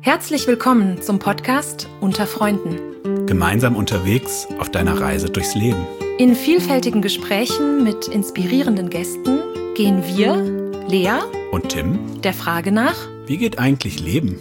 Herzlich willkommen zum Podcast Unter Freunden. Gemeinsam unterwegs auf deiner Reise durchs Leben. In vielfältigen Gesprächen mit inspirierenden Gästen gehen wir, Lea und Tim, der Frage nach: Wie geht eigentlich Leben?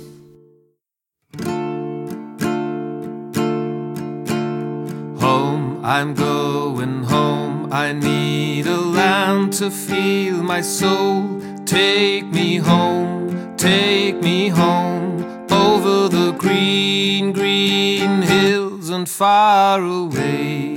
Home, I'm going home. I need a land to feel my soul. Take me home, take me home. Over the green, green hills and far away.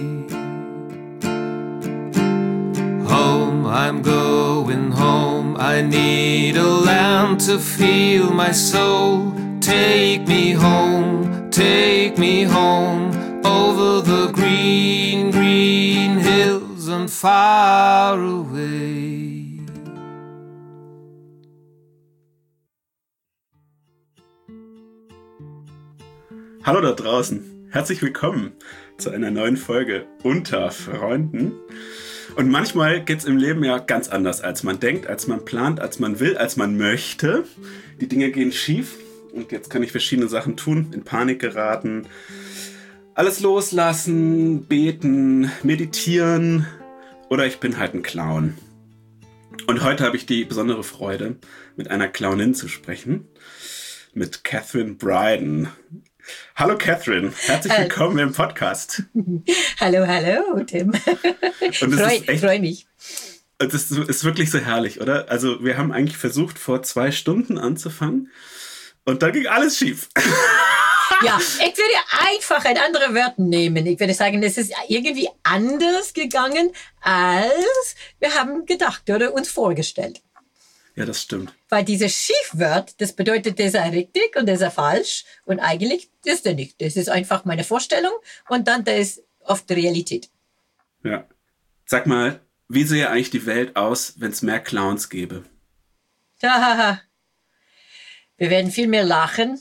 Home, I'm going home. I need a land to feel my soul. Take me home, take me home. Over the green, green hills and far away. Hallo da draußen, herzlich willkommen zu einer neuen Folge Unter Freunden. Und manchmal geht es im Leben ja ganz anders, als man denkt, als man plant, als man will, als man möchte. Die Dinge gehen schief und jetzt kann ich verschiedene Sachen tun, in Panik geraten, alles loslassen, beten, meditieren oder ich bin halt ein Clown. Und heute habe ich die besondere Freude, mit einer Clownin zu sprechen, mit Catherine Bryden. Hallo Catherine, herzlich willkommen im Podcast. Hallo, Tim. Freue mich. Das ist wirklich so herrlich, oder? Also wir haben eigentlich versucht, vor 2 Stunden anzufangen und dann ging alles schief. Ja, ich würde einfach ein andere Wort nehmen. Ich würde sagen, es ist irgendwie anders gegangen, als wir haben gedacht oder uns vorgestellt. Ja, das stimmt. Weil dieses Schiefwort, das bedeutet, das ist richtig und das ist falsch. Und eigentlich ist er nicht. Das ist einfach meine Vorstellung und dann das ist oft die Realität. Ja. Sag mal, wie sähe eigentlich die Welt aus, wenn es mehr Clowns gäbe? Wir werden viel mehr lachen,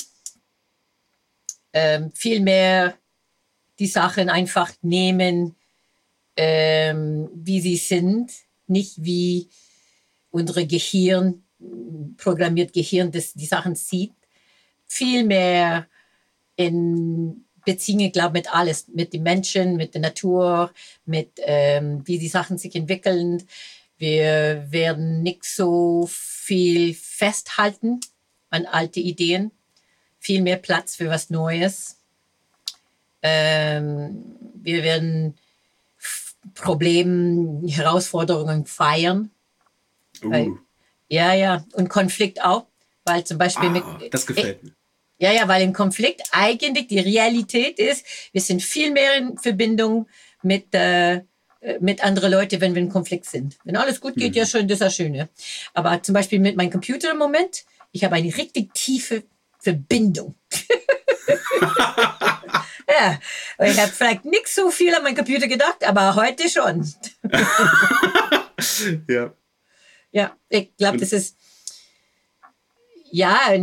viel mehr die Sachen einfach nehmen, wie sie sind, nicht wie unsere programmiert Gehirn, das die Sachen sieht, viel mehr in Beziehungen, glaube ich, mit alles, mit den Menschen, mit der Natur, mit wie die Sachen sich entwickeln. Wir werden nicht so viel festhalten an alte Ideen, viel mehr Platz für was Neues. Wir werden Probleme, Herausforderungen feiern. Ja, und Konflikt auch, weil zum Beispiel das gefällt mir. Ja, weil im Konflikt eigentlich die Realität ist, wir sind viel mehr in Verbindung mit anderen Leuten, wenn wir in Konflikt sind. Wenn alles gut geht, ja schön, das ist das Schöne. Aber zum Beispiel mit meinem Computer im Moment, ich habe eine richtig tiefe Verbindung. Ja, und ich habe vielleicht nicht so viel an meinen Computer gedacht, aber heute schon. Ja. Ja, ich glaube, das ist, das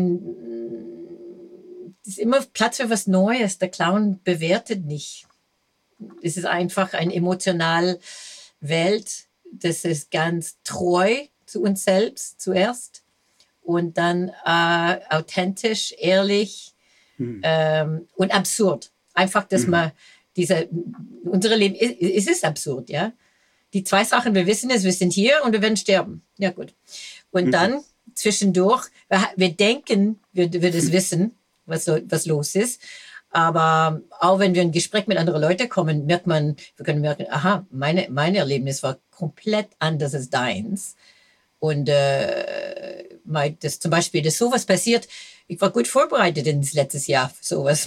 ist immer Platz für was Neues. Der Clown bewertet nicht. Es ist einfach eine emotionale Welt. Das ist ganz treu zu uns selbst zuerst und dann authentisch, ehrlich und absurd. Einfach, dass man unsere Leben, es ist absurd, ja. Die 2 Sachen, wir wissen es, wir sind hier und wir werden sterben. Ja, gut. Und dann zwischendurch, wir denken, wir das wissen, was los ist. Aber auch wenn wir in ein Gespräch mit anderen Leuten kommen, wir können merken, aha, mein Erlebnis war komplett anders als deins. Und das zum Beispiel, dass sowas passiert, ich war gut vorbereitet ins letztes Jahr für sowas.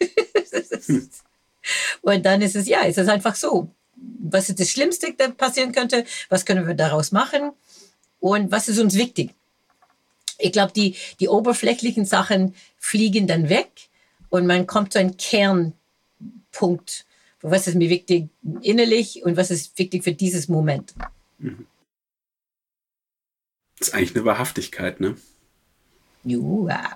Und dann ist es einfach so. Was ist das Schlimmste, das passieren könnte? Was können wir daraus machen? Und was ist uns wichtig? Ich glaube, die oberflächlichen Sachen fliegen dann weg und man kommt zu einem Kernpunkt. Was ist mir wichtig innerlich und was ist wichtig für dieses Moment? Das ist eigentlich eine Wahrhaftigkeit, ne? Ja.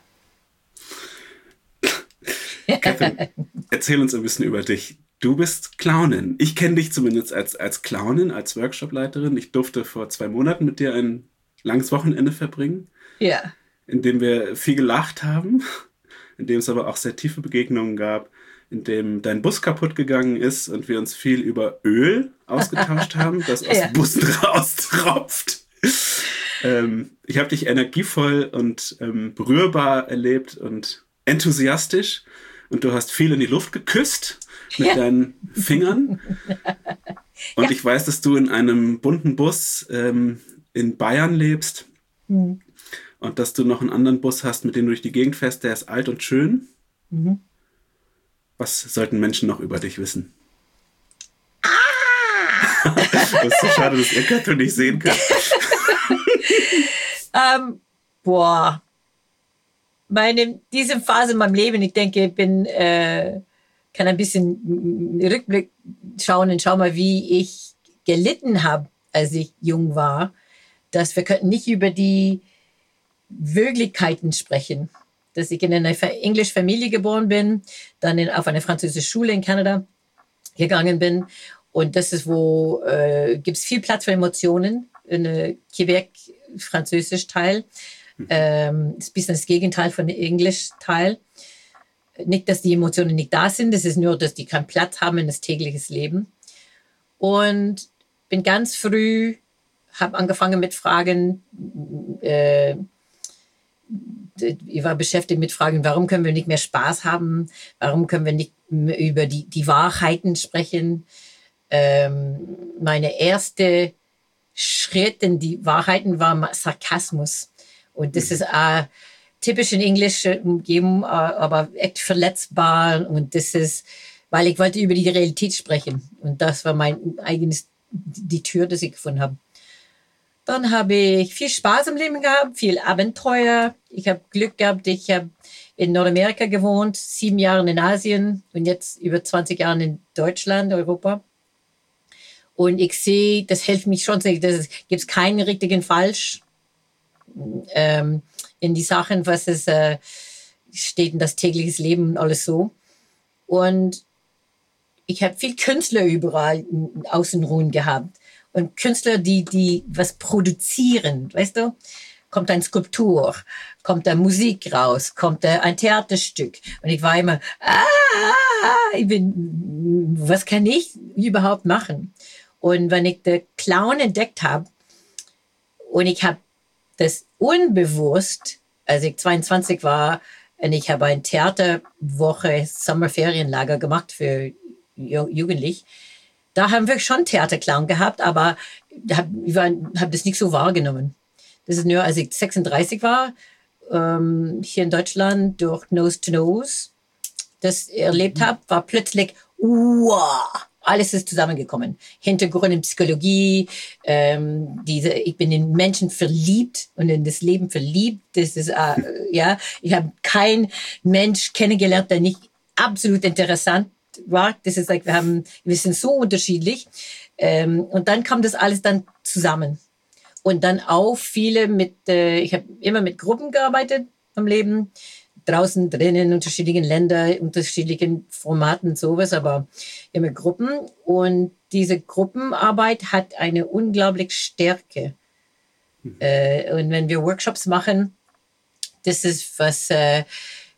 Catherine, erzähl uns ein bisschen über dich. Du bist Clownin. Ich kenne dich zumindest als Clownin, als Workshopleiterin. Ich durfte vor 2 Monaten mit dir ein langes Wochenende verbringen. Ja. In dem wir viel gelacht haben. in dem es aber auch sehr tiefe Begegnungen gab, in dem dein Bus kaputt gegangen ist und wir uns viel über Öl ausgetauscht haben, das aus Ja. Bussen raustropft. Ich habe dich energievoll und berührbar erlebt und enthusiastisch und du hast viel in die Luft geküsst mit deinen Fingern. Und ich weiß, dass du in einem bunten Bus in Bayern lebst und dass du noch einen anderen Bus hast, mit dem du durch die Gegend fährst, der ist alt und schön. Was sollten Menschen noch über dich wissen? Das ist so schade, dass ihr Kato nicht sehen könnt. Diese Phase in meinem Leben, ich denke, ich kann ein bisschen Rückblick schauen und schau mal, wie ich gelitten habe, als ich jung war, dass wir könnten nicht über die Möglichkeiten sprechen, dass ich in einer englischen Familie geboren bin, dann auf eine französische Schule in Kanada gegangen bin und das ist, wo gibt es viel Platz für Emotionen in Quebec, französisch Teil. Ist ein bisschen das Gegenteil von dem Englisch-Teil. Nicht, dass die Emotionen nicht da sind, es ist nur, dass die keinen Platz haben in das tägliche Leben. Und bin ganz früh, habe angefangen mit Fragen, ich war beschäftigt mit Fragen, warum können wir nicht mehr Spaß haben? Warum können wir nicht über die Wahrheiten sprechen? Meine erste Schritt in die Wahrheiten war Sarkasmus. Und das ist typisch in englischer Umgebung, aber echt verletzbar. Und das ist, weil ich wollte über die Realität sprechen. Und das war mein eigenes, die Tür, die ich gefunden habe. Dann habe ich viel Spaß im Leben gehabt, viel Abenteuer. Ich habe Glück gehabt, ich habe in Nordamerika gewohnt, 7 Jahre in Asien und jetzt über 20 Jahre in Deutschland, Europa. Und ich sehe, das hilft mich schon, es gibt keinen richtigen Falsch in die Sachen, was es steht in das tägliche Leben und alles so. Und ich habe viel Künstler überall außenrum gehabt. Und Künstler, die was produzieren, weißt du? Kommt eine Skulptur, kommt da Musik raus, kommt da ein Theaterstück. Und ich war immer, was kann ich überhaupt machen? Und wenn ich den Clown entdeckt habe und ich habe das unbewusst, als ich 22 war, und ich habe eine Theaterwoche, Sommerferienlager gemacht für Jugendliche. Da haben wir schon Theaterclown gehabt, aber ich habe das nicht so wahrgenommen. Das ist nur, als ich 36 war, hier in Deutschland durch Nose to Nose das erlebt habe, war plötzlich, wow, alles ist zusammengekommen. Hintergrund in Psychologie, ich bin in Menschen verliebt und in das Leben verliebt. Das ist, ich habe keinen Mensch kennengelernt, der nicht absolut interessant war. Das ist wir sind so unterschiedlich. Und dann kam das alles dann zusammen. Und dann auch viele ich habe immer mit Gruppen gearbeitet am Leben. Draußen, drinnen, unterschiedlichen Ländern, unterschiedlichen Formaten, sowas, aber immer Gruppen. Und diese Gruppenarbeit hat eine unglaubliche Stärke. Und wenn wir Workshops machen, das ist hat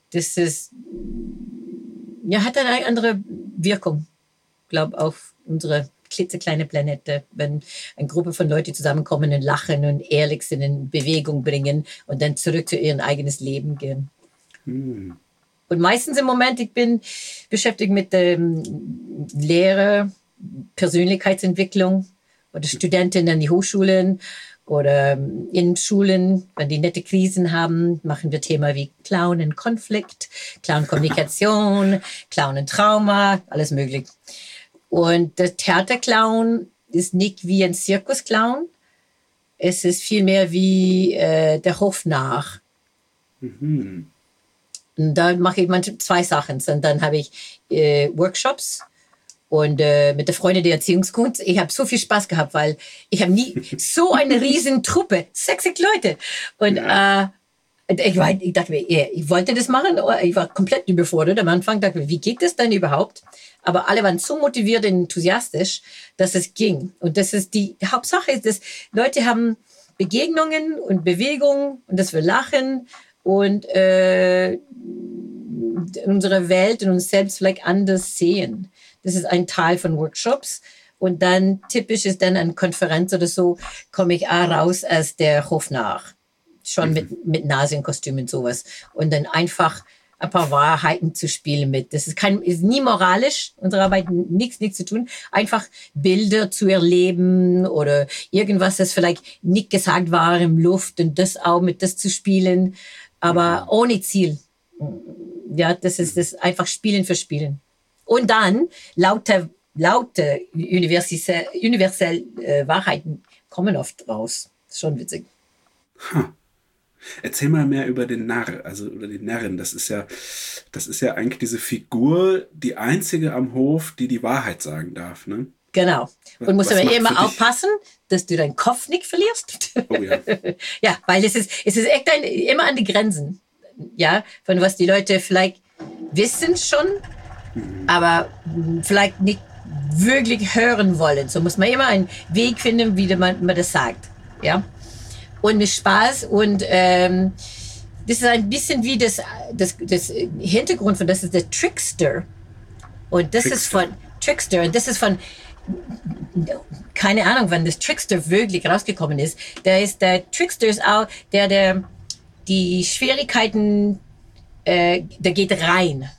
eine andere Wirkung, glaube auf unsere klitzekleine Planete, wenn eine Gruppe von Leuten zusammenkommen und lachen und ehrlich sind, in Bewegung bringen und dann zurück zu ihrem eigenes Leben gehen. Und meistens im Moment, ich bin beschäftigt mit Lehre, Persönlichkeitsentwicklung oder Studentinnen an die Hochschulen oder in Schulen, wenn die nette Krisen haben, machen wir Thema wie Clown-Konflikt, Clown-Kommunikation, Clown-Trauma, alles möglich. Und der Theaterclown ist nicht wie ein Zirkusclown, es ist vielmehr wie der Hofnarr. Und da mache ich manchmal 2 Sachen. Und dann habe ich Workshops und mit der Freundin der Erziehungskunst. Ich habe so viel Spaß gehabt, weil ich habe nie so eine riesen Truppe, 60 Leute. Und ich dachte mir, ich wollte das machen, aber ich war komplett überfordert am Anfang. Dachte mir, wie geht das denn überhaupt? Aber alle waren so motiviert und enthusiastisch, dass es ging. Und das ist die Hauptsache, ist, dass Leute haben Begegnungen und Bewegungen und dass wir lachen. Und unsere Welt und uns selbst vielleicht anders sehen. Das ist ein Teil von Workshops. Und dann typisch ist dann an Konferenz oder so, komme ich auch raus als der Hofnarr. Schon mit Nasenkostüm und sowas. Und dann einfach ein paar Wahrheiten zu spielen mit. Das ist nie moralisch, unsere Arbeit nichts zu tun. Einfach Bilder zu erleben oder irgendwas, das vielleicht nicht gesagt war im Luft und das auch mit das zu spielen, aber ohne Ziel. Ja, das ist das einfach Spielen für Spielen. Und dann laute universell Wahrheiten kommen oft raus. Das ist schon witzig. Erzähl mal mehr über den Narr, also über die Närrin. Das ist ja eigentlich diese Figur, die einzige am Hof, die die Wahrheit sagen darf, ne? Genau. Und musst aber immer aufpassen, dass du deinen Kopf nicht verlierst. Oh ja. Ja, weil es ist echt immer an die Grenzen. Ja, von was die Leute vielleicht wissen schon, aber vielleicht nicht wirklich hören wollen. So muss man immer einen Weg finden, wie man das sagt. Ja. Und mit Spaß und das ist ein bisschen wie das Hintergrund von das ist der Trickster und das ist von Trickster und das ist von keine Ahnung, wann das Trickster wirklich rausgekommen ist. Der Trickster ist auch der die Schwierigkeiten der geht rein.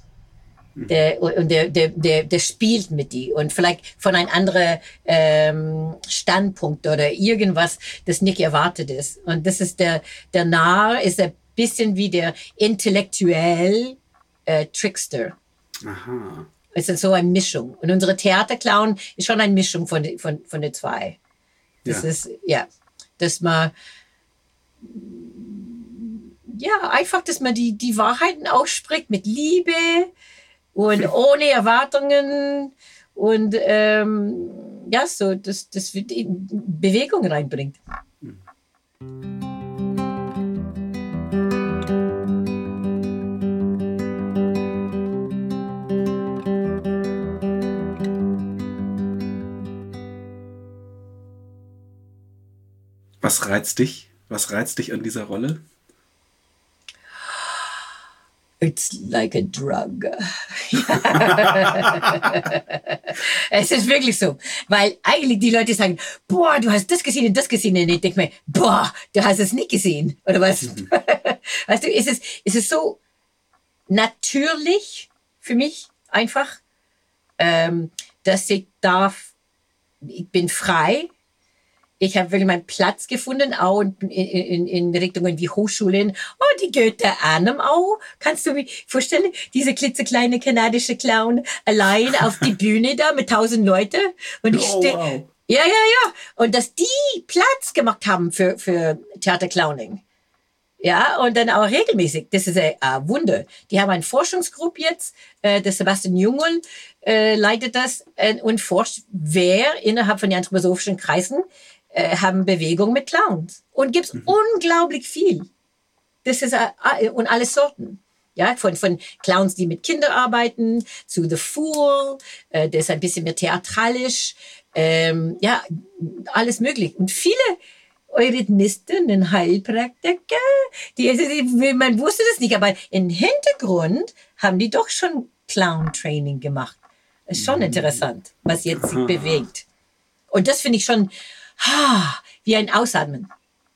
Der spielt mit die und vielleicht von einem anderen Standpunkt oder irgendwas, das nicht erwartet ist. Und das ist der Narr ist ein bisschen wie der intellektuell Trickster. Aha. Es ist so eine Mischung. Und unsere Theaterclown ist schon eine Mischung von den zwei. Das ist, dass man einfach, dass man die Wahrheiten ausspricht mit Liebe und ohne Erwartungen und so, das wird Bewegung reinbringt. Was reizt dich? Was reizt dich an dieser Rolle? It's like a drug. Es ist wirklich so. Weil eigentlich die Leute sagen, boah, du hast das gesehen und das gesehen. Und ich denke mir, boah, du hast es nicht gesehen. Oder was? Weißt du, es ist so natürlich für mich einfach, dass ich bin frei. Ich habe wirklich meinen Platz gefunden, auch in Richtungen wie Hochschulen. Oh, die Goethe Arnhem auch. Kannst du mir vorstellen, diese klitzekleine kanadische Clown allein auf die Bühne da mit 1000 Leuten. Und ich wow. Ja. Und dass die Platz gemacht haben für Theaterclowning. Ja, und dann auch regelmäßig. Das ist ein Wunder. Die haben eine Forschungsgruppe jetzt, der Sebastian Jungel leitet das und forscht, wer innerhalb von den anthroposophischen Kreisen haben Bewegung mit Clowns. Und gibt's unglaublich viel. Das ist und alle Sorten. Ja, von Clowns, die mit Kindern arbeiten, zu The Fool, der ist ein bisschen mehr theatralisch. Alles möglich. Und viele Eurythmisten, ein Heilpraktiker, man wusste das nicht, aber im Hintergrund haben die doch schon Clown-Training gemacht. Ist schon interessant, was jetzt sich bewegt. Und das finde ich schon wie ein Ausatmen.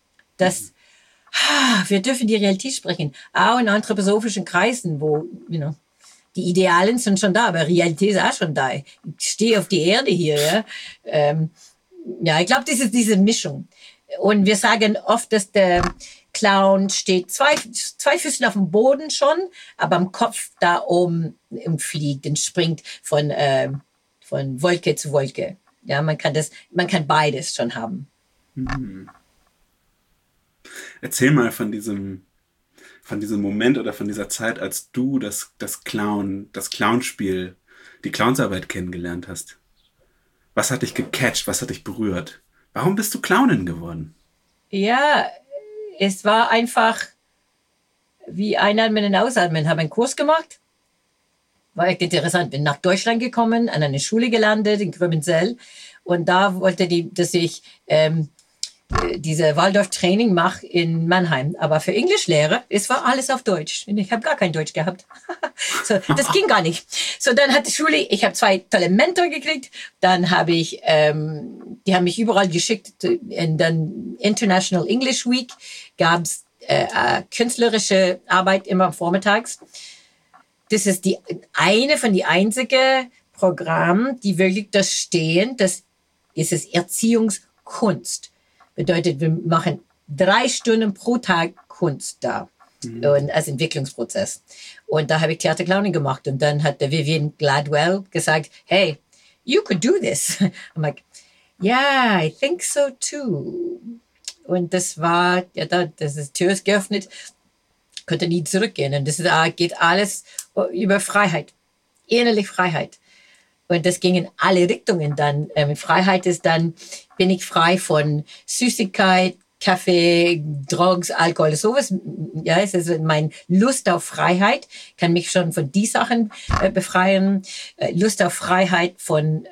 Wir dürfen die Realität sprechen. Auch in anthroposophischen Kreisen, wo, die Idealen sind schon da, aber Realität ist auch schon da. Ich stehe auf die Erde hier, ja. Ich glaube, das ist diese Mischung. Und wir sagen oft, dass der Clown steht zwei Füßen auf dem Boden schon, aber am Kopf da oben und fliegt und springt von Wolke zu Wolke. Ja, man kann beides schon haben. Erzähl mal von diesem Moment oder von dieser Zeit, als du das Clownspiel, die Clownsarbeit kennengelernt hast. Was hat dich gecatcht? Was hat dich berührt? Warum bist du Clownin geworden? Ja, es war einfach wie Einatmen und Ausatmen. Habe einen Kurs gemacht. War echt interessant. Bin nach Deutschland gekommen, an eine Schule gelandet in Gröbenzell. Und da wollte dass ich diese Waldorf-Training mache in Mannheim. Aber für Englischlehrer, es war alles auf Deutsch. Und ich habe gar kein Deutsch gehabt. So, das ging gar nicht. So, dann hat die Schule, ich habe 2 tolle Mentor gekriegt. Dann habe ich, die haben mich überall geschickt. Und dann International English Week gab's künstlerische Arbeit immer vormittags. Das ist eine von die einzige Programm, die wirklich das stehen. Das ist es Erziehungskunst. Bedeutet, wir machen 3 Stunden pro Tag Kunst da. Und als Entwicklungsprozess. Und da habe ich Theaterclowning gemacht. Und dann hat der Vivian Gladwell gesagt, hey, you could do this. I'm like, yeah, I think so too. Und das war, ja, das ist Tür ist geöffnet, konnte nie zurückgehen. Und das geht alles über Freiheit, innerlich Freiheit. Und das ging in alle Richtungen dann. Mit Freiheit ist dann, bin ich frei von Süßigkeit, Kaffee, Drogs, Alkohol, sowas. Ja, es ist mein Lust auf Freiheit, kann mich schon von die Sachen befreien. Lust auf Freiheit von,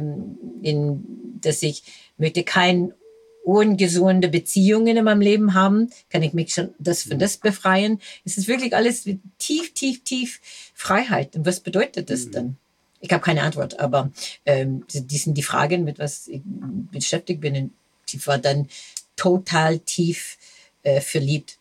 dass ich möchte keine ungesunde Beziehungen in meinem Leben haben, kann ich mich schon von das befreien. Es ist wirklich alles tief Freiheit. Und was bedeutet das dann? Ich habe keine Antwort, aber die sind die Fragen, mit was ich beschäftigt bin. Und ich war dann total tief verliebt.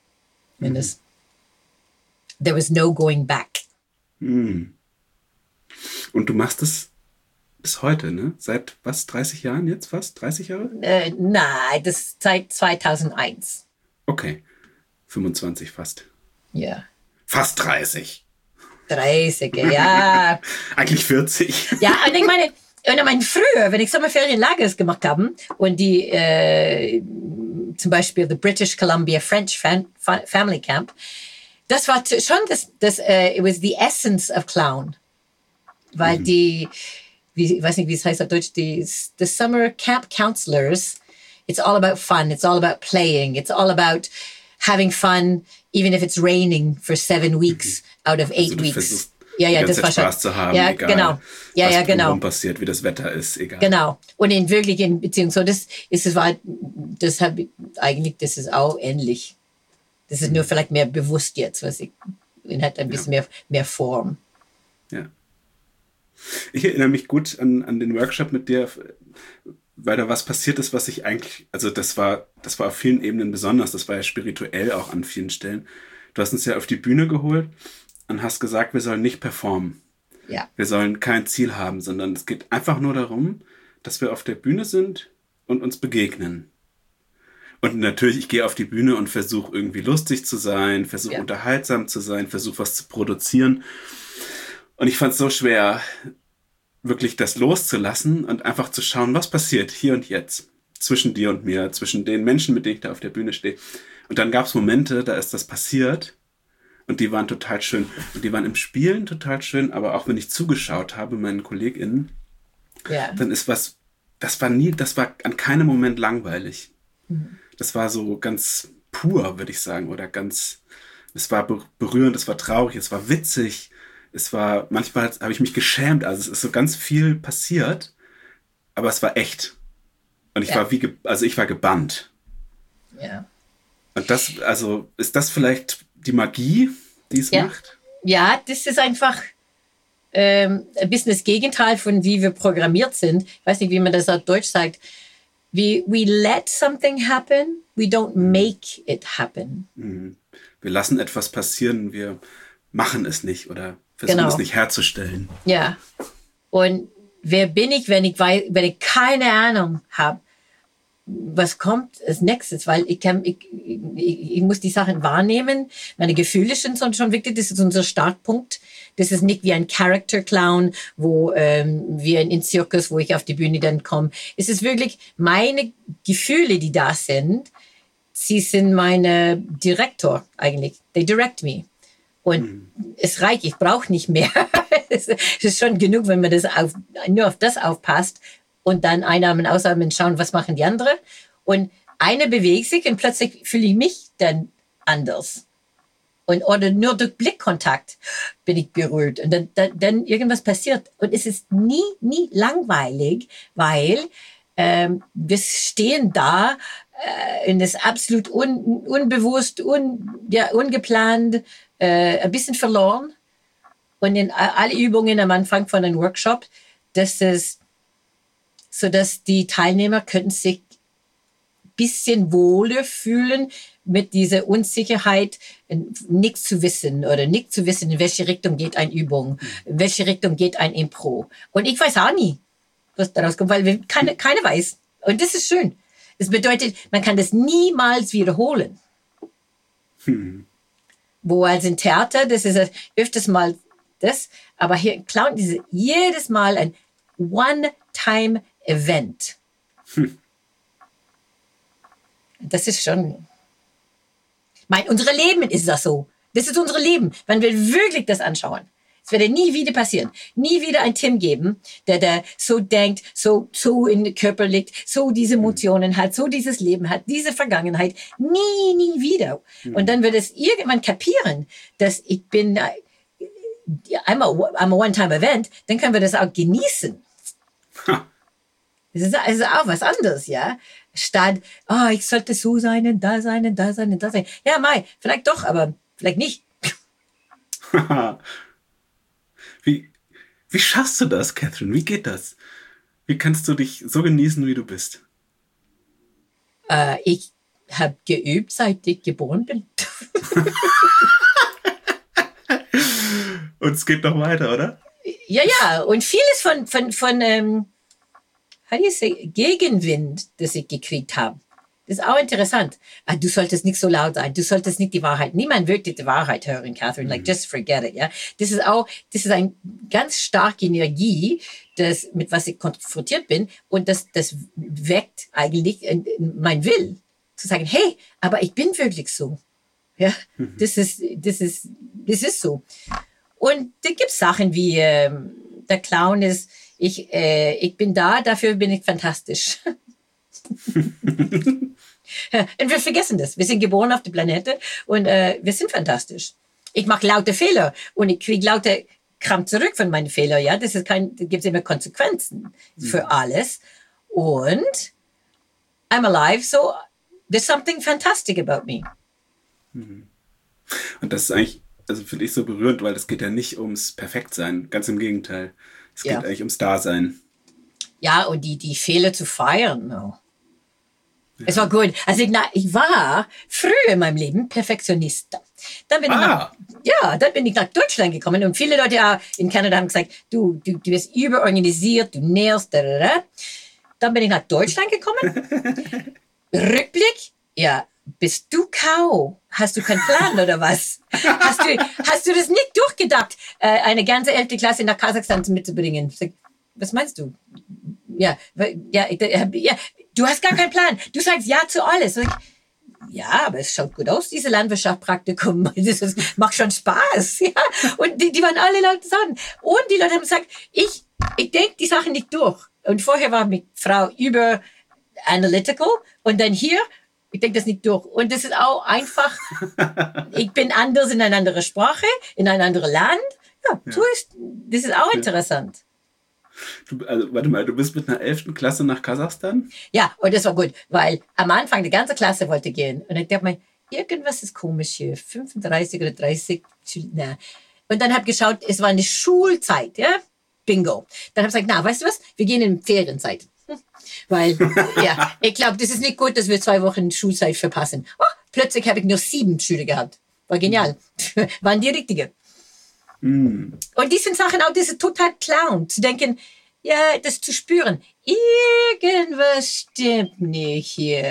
There was no going back. Und du machst es bis heute, ne? Seit was, 30 Jahren jetzt fast? 30 Jahre? Nein, das ist seit 2001. Okay, 25 fast. Ja. Fast 30. 30, ja. Eigentlich 40. Ja, und ich meine, früher, wenn ich Sommerferienlagers gemacht habe und die zum Beispiel the British Columbia French Family Camp, das war schon it was the essence of clown. Weil ich weiß nicht, wie es heißt auf Deutsch, the summer camp counselors, it's all about fun, it's all about playing, it's all about having fun, even if it's raining for 7 weeks out of 8 weeks. Ja, das war Spaß zu haben, ja, egal, genau. Ja, was genau. passiert, wie das Wetter ist, egal. Genau. Und in wirklichen Beziehungen, so das ist auch ähnlich. Das ist nur vielleicht mehr bewusst jetzt, hat ein bisschen mehr Form. Ja. Ich erinnere mich gut an den Workshop mit dir, weil da was passiert ist, was ich eigentlich, also das war auf vielen Ebenen besonders, das war ja spirituell auch an vielen Stellen. Du hast uns ja auf die Bühne geholt und hast gesagt, wir sollen nicht performen. Ja. Wir sollen kein Ziel haben, sondern es geht einfach nur darum, dass wir auf der Bühne sind und uns begegnen. Und natürlich, ich gehe auf die Bühne und versuche irgendwie lustig zu sein, versuche unterhaltsam zu sein, versuche was zu produzieren. Und ich fand es so schwer, wirklich das loszulassen und einfach zu schauen, was passiert hier und jetzt zwischen dir und mir, zwischen den Menschen, mit denen ich da auf der Bühne stehe. Und dann gab es Momente, da ist das passiert und die waren total schön. Und die waren im Spielen total schön, aber auch wenn ich zugeschaut habe, meinen KollegInnen, dann ist das war an keinem Moment langweilig. Das war so ganz pur, würde ich sagen, oder es war berührend, es war traurig, es war witzig. Manchmal habe ich mich geschämt, also es ist so ganz viel passiert, aber es war echt. Und ich war gebannt. Ja. Und ist das vielleicht die Magie, die es macht? Ja, das ist einfach ein bisschen das Gegenteil von wie wir programmiert sind. Ich weiß nicht, wie man das auf Deutsch sagt. We let something happen, we don't make it happen. Wir lassen etwas passieren, wir machen es nicht oder versuchen es nicht herzustellen. Ja. Und wer bin ich, wenn ich keine Ahnung habe, was kommt als nächstes? Weil ich muss die Sachen wahrnehmen. Meine Gefühle sind schon wichtig. Das ist unser Startpunkt. Das ist nicht wie ein Character Clown, wo wie in Zirkus, wo ich auf die Bühne dann komme. Es ist wirklich meine Gefühle, die da sind. Sie sind meine Direktor eigentlich. They direct me. Und es reicht, ich brauche nicht mehr. Es ist schon genug, wenn man nur auf das aufpasst und dann einatmen, ausatmen, schauen, was machen die anderen. Und eine bewegt sich und plötzlich fühle ich mich dann anders. Oder nur durch Blickkontakt bin ich berührt. Und dann irgendwas passiert. Und es ist nie langweilig, weil wir stehen da und es ist absolut unbewusst, ungeplant, ein bisschen verloren. Und in alle Übungen am Anfang von einem Workshop, das ist so, dass die Teilnehmer können sich ein bisschen wohler fühlen mit dieser Unsicherheit, nichts zu wissen oder nicht zu wissen, in welche Richtung geht eine Übung, in welche Richtung geht ein Impro. Und ich weiß auch nie, was daraus kommt, weil keiner weiß. Und das ist schön. Das bedeutet, man kann das niemals wiederholen. Wo als im Theater, das ist öfters mal das, aber hier im Clown ist jedes Mal ein One-Time-Event. Das ist schon... Unsere Leben ist das so. Das ist unser Leben, wenn wir wirklich das anschauen. Es werde nie wieder passieren. Nie wieder ein Tim geben, der so denkt, so in den Körper liegt, so diese Emotionen hat, so dieses Leben hat, diese Vergangenheit. Nie wieder. Und dann wird es irgendwann kapieren, dass ich bin... I'm a One-Time-Event, dann können wir das auch genießen. Das ist auch was anderes, ja. Statt, ich sollte so sein und da sein und da sein und da sein. Ja, vielleicht doch, aber vielleicht nicht. Wie schaffst du das, Catherine? Wie geht das? Wie kannst du dich so genießen, wie du bist? Ich habe geübt, seit ich geboren bin. Und es geht noch weiter, oder? Ja. Und vieles von Gegenwind, das ich gekriegt habe. Das ist auch interessant. Du solltest nicht so laut sein. Du solltest nicht die Wahrheit. Niemand wird die Wahrheit hören, Catherine. Like, just forget it, ja. Das ist eine ganz starke Energie, mit was ich konfrontiert bin. Und das weckt eigentlich mein Will. Zu sagen, hey, aber ich bin wirklich so. Ja, das ist so. Und da gibt's Sachen wie, der Clown ist, ich bin da, dafür bin ich fantastisch. Und wir vergessen das. Wir sind geboren auf der Planete und wir sind fantastisch. Ich mache laute Fehler und ich kriege laute Kram zurück von meinen Fehlern. Ja, da gibt's immer Konsequenzen für alles. Und I'm alive, so there's something fantastic about me. Und das ist eigentlich, also finde ich so berührend, weil es geht ja nicht ums Perfektsein, ganz im Gegenteil. Es geht eigentlich ums Dasein. Ja, und die Fehler zu feiern. No. Ja. Es war gut. Also ich war früher in meinem Leben Perfektionist. Dann bin ich nach Deutschland gekommen und viele Leute in Kanada haben gesagt, du bist überorganisiert, du nährst. Dann bin ich nach Deutschland gekommen. Rückblick, bist du Kau? Hast du keinen Plan oder was? Hast du das nicht durchgedacht, eine ganze 11. Klasse nach Kasachstan mitzubringen? Was meinst du? Du hast gar keinen Plan. Du sagst ja zu alles. Ja, aber es schaut gut aus, diese Landwirtschaftspraktikum. Das macht schon Spaß. Ja? Und die waren alle Leute sagen. Und die Leute haben gesagt, ich denke die Sachen nicht durch. Und vorher war meine Frau über analytical und dann hier, ich denke das nicht durch. Und das ist auch einfach, ich bin anders in eine andere Sprache, in ein anderes Land. Das ist auch interessant. Warte mal, du bist mit einer 11. Klasse nach Kasachstan? Ja, und das war gut, weil am Anfang die ganze Klasse wollte gehen. Und ich dachte mir, irgendwas ist komisch hier. 35 oder 30. Und dann habe ich geschaut, es war eine Schulzeit, ja? Bingo. Dann habe ich gesagt, weißt du was? Wir gehen in Ferienzeit. Weil, ich glaube, das ist nicht gut, dass wir 2 Wochen Schulzeit verpassen. Plötzlich habe ich nur 7 Schüler gehabt. War genial. Waren die richtige. Und die sind Sachen auch, das ist total Clown. Zu denken, das zu spüren. Irgendwas stimmt nicht hier.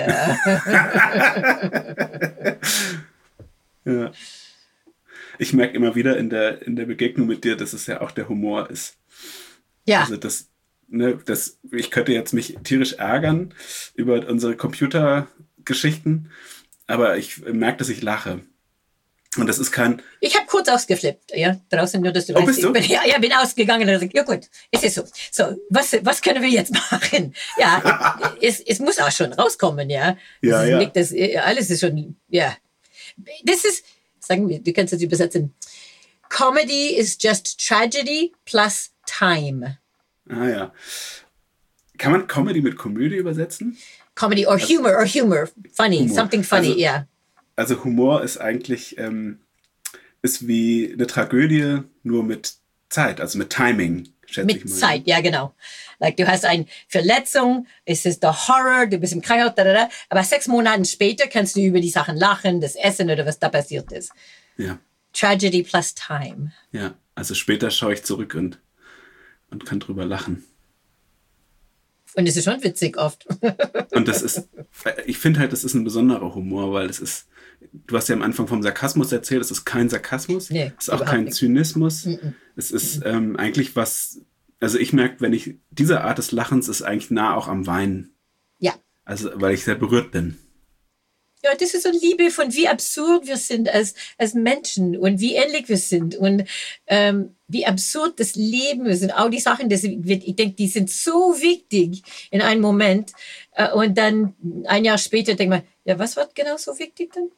Ja. Ich merke immer wieder in der Begegnung mit dir, dass es ja auch der Humor ist. Ja. Also ich könnte jetzt mich tierisch ärgern über unsere Computergeschichten, aber ich merke, dass ich lache. Und das ist kein... Ich habe kurz ausgeflippt, draußen, nur dass du weißt. Bist du? Bin ausgegangen und gesagt, ja gut, es ist so. So, was können wir jetzt machen? Ja, es muss auch schon rauskommen, ja. Nicht, alles ist schon, Das ist, sagen wir, du kannst das übersetzen. Comedy is just tragedy plus time. Ah ja. Kann man Comedy mit Komödie übersetzen? Comedy or humor, funny, Humor. Something funny, Also Humor ist eigentlich ist wie eine Tragödie, nur mit Zeit, also mit Timing, schätze ich mal. Mit Zeit, ja genau. Like, du hast eine Verletzung, es ist der Horror, du bist im Krankenhaus, aber 6 Monate später kannst du über die Sachen lachen, das Essen oder was da passiert ist. Ja. Tragedy plus time. Ja, also später schaue ich zurück und kann drüber lachen. Und es ist schon witzig oft. Und ich finde halt, das ist ein besonderer Humor, weil du hast ja am Anfang vom Sarkasmus erzählt, es ist kein Sarkasmus, Nee, es ist auch überhaupt kein nicht. Zynismus, es ist eigentlich was, also ich merke, diese Art des Lachens ist eigentlich nah auch am Weinen, Ja. also weil ich sehr berührt bin. Ja, das ist so eine Liebe von wie absurd wir sind als Menschen und wie ähnlich wir sind und wie absurd das Leben ist und auch die Sachen, ich denke, die sind so wichtig in einem Moment und dann ein Jahr später denkt man, ja, was war genau so wichtig dann?